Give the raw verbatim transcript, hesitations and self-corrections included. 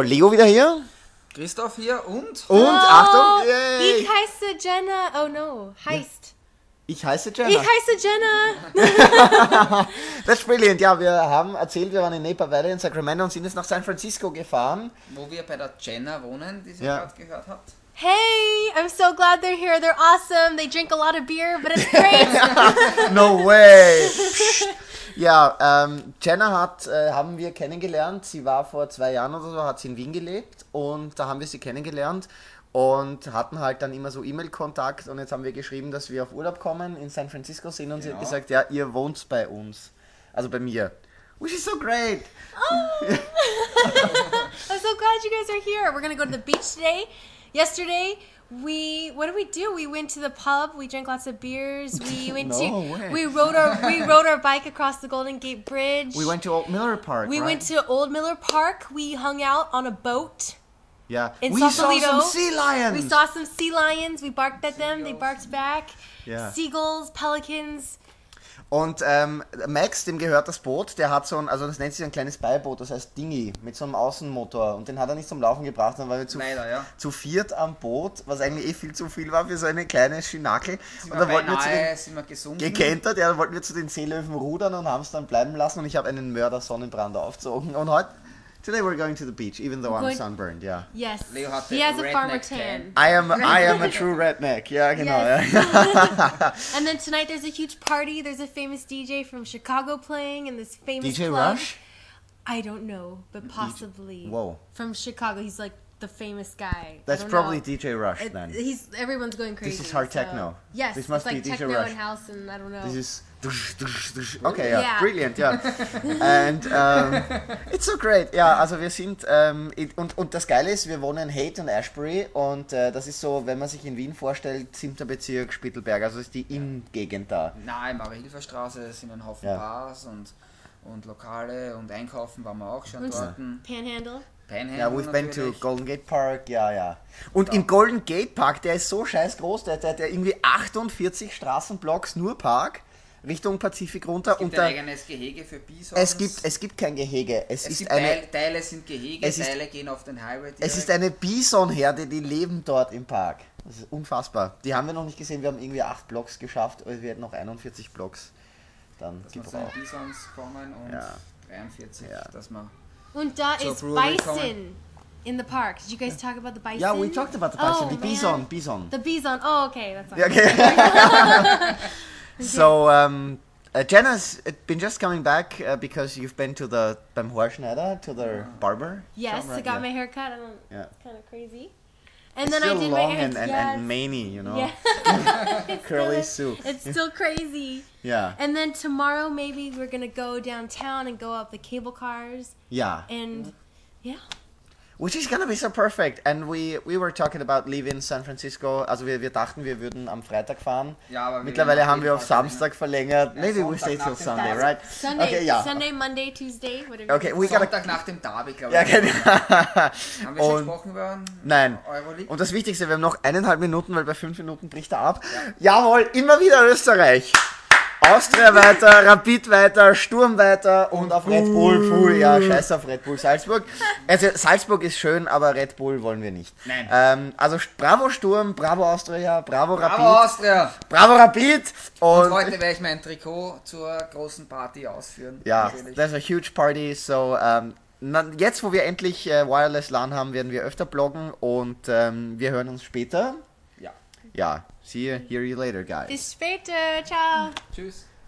wundervoll. Leo wieder hier. Christoph hier und... Und, oh, Achtung. Yay. Ich heiße Jenna. Oh no, heißt. Ich heiße Jenna. Ich heiße Jenna. That's brilliant. Ja, wir haben erzählt, wir waren in Napa Valley in Sacramento und sind jetzt nach San Francisco gefahren. Wo wir bei der Jenna wohnen, die ihr Ja. gerade gehört habt. Hey, I'm so glad they're here. They're awesome. They drink a lot of beer, but it's great. No way. Ja, ähm, Jenna hat, äh, haben wir kennengelernt. Sie war vor zwei Jahren oder so, hat sie in Wien gelebt und da haben wir sie kennengelernt und hatten halt dann immer so E-Mail-Kontakt und jetzt haben wir geschrieben, dass wir auf Urlaub kommen, in San Francisco sind und Genau. sie hat gesagt, ja, ihr wohnt bei uns. Also bei mir. Which is so great. Oh. I'm so glad you guys are here. We're gonna go to the beach today. Yesterday, we what did we do? We went to the pub. We drank lots of beers. We went No to way. we rode our we rode our bike across the Golden Gate Bridge. We went to Old Miller Park, We right? went to Old Miller Park. We hung out on a boat. Yeah. in We saw Sausalito. some sea lions. We saw some sea lions. We barked at them. They Seagulls. barked back. Yeah. Seagulls, pelicans. Und ähm, Max, dem gehört das Boot, der hat so ein, also das nennt sich ein kleines Beiboot, das heißt Dingy, mit so einem Außenmotor und den hat er nicht zum Laufen gebracht, dann waren wir zu, Leider, ja. zu viert am Boot, was eigentlich eh viel zu viel war für so eine kleine Schinakel. Sind Und wir da wollten wir zu beinahe, den, sind wir gesunken. gekentert, ja, da wollten wir zu den Seelöwen rudern und haben es dann bleiben lassen und ich habe einen Mörder-Sonnenbrand aufgezogen und heute, today we're going to the beach, even though I'm Going- sunburned, yeah. Yes. Leo hat He the has a farmer redneck tan. I am, I am a true redneck, ja genau. Yes. Ja. And then tonight there's a huge party. There's a famous D J from Chicago playing in this famous D J club. Rush? I don't know, but possibly. Whoa. From Chicago. He's like the famous guy. I That's don't probably know. D J Rush It- then. He's everyone's going crazy. is hard so- techno. Yes, This must it's like be D J techno Rush. and house and I don't know. This is okay, ja, Yeah. brilliant, ja. And um, it's so great. Ja, also wir sind ähm, in- und und das Geile ist, wir wohnen in Haight und Ashbury und äh, das ist so, wenn man sich in Wien vorstellt, siebter Bezirk, Spittelberg, also ist die Inn-Gegend da. Nahe Marie-Hilfer Straße sind ein Haufen Ja. Bars und, und Lokale und einkaufen waren wir auch schon Und dort. Panhandle. Panhandle Ja, we've been to natürlich. Golden Gate Park, ja, ja. Und im Golden Gate Park, der ist so scheiß groß, der, der, der irgendwie achtundvierzig Straßenblocks nur Park Richtung Pazifik runter Es gibt und ein da, eigenes Gehege für Bisons. es gibt es gibt kein Gehege, es, Es ist gibt eine Teil, Teile sind Gehege, es ist- Teile gehen auf den Highway direkt. Es ist eine Bisonherde, die leben dort im Park. Das ist unfassbar. Die haben wir noch nicht gesehen, wir haben irgendwie acht Blocks geschafft, aber wir hätten noch einundvierzig Blocks dann dass wir zu den gebraucht. Bisons kommen und Ja. dreiundvierzig, Ja. dass wir... Und da Zur is Brewery bison kommen. in the park. Did you guys talk about the bison? Ja, we talked about the bison, Oh, die man. Bison, Bison. The bison. Oh, okay, that's Ja, fine. okay. So, um, uh, Jenna's been just coming back uh, because you've been to the beim Haarschneider, to the barber. Yes, shop, I right? got Yeah. my hair cut. I'm Yeah. kind of crazy. And It's then still I did long my hair. and, and, yes. and maney, you know. Yeah. It's Curly still, Sue. It's still crazy. Yeah. And then tomorrow maybe we're gonna go downtown and go up the cable cars Yeah. and yeah. Which is gonna be so perfect. And we, we were talking about leaving San Francisco. Also wir, wir dachten, wir würden am Freitag fahren. Ja, aber wir Mittlerweile werden auf haben wir jeden auf Fall Samstag verlängert. Ja, Maybe we Sonntag stay nach till dem Sunday, Tag. right? Sunday, Okay, ja. Sunday, Monday, Tuesday, whatever. Okay, we gotta... Sonntag nach dem Derby, glaube Ja, ich. genau. Haben wir schon Und- gesprochen über Nein. Euroleague? Und das Wichtigste, wir haben noch eineinhalb Minuten, weil bei fünf Minuten bricht er ab. Jawohl, immer wieder Österreich. Austria weiter, Rapid weiter, Sturm weiter und auf Red Bull, puh, ja, scheiß auf Red Bull Salzburg. Also Salzburg ist schön, aber Red Bull wollen wir nicht. Nein. Ähm, also Bravo Sturm, Bravo Austria, Bravo Rapid, Bravo Austria! Bravo Rapid und, Und heute werde ich mein Trikot zur großen Party ausführen. ja, Natürlich. there's a huge party, so ähm, na, jetzt wo wir endlich äh, Wireless LAN haben, werden wir öfter bloggen und ähm, wir hören uns später. Ja. Ja, see you, hear you later, guys. Bis später. Ciao. Tschüss.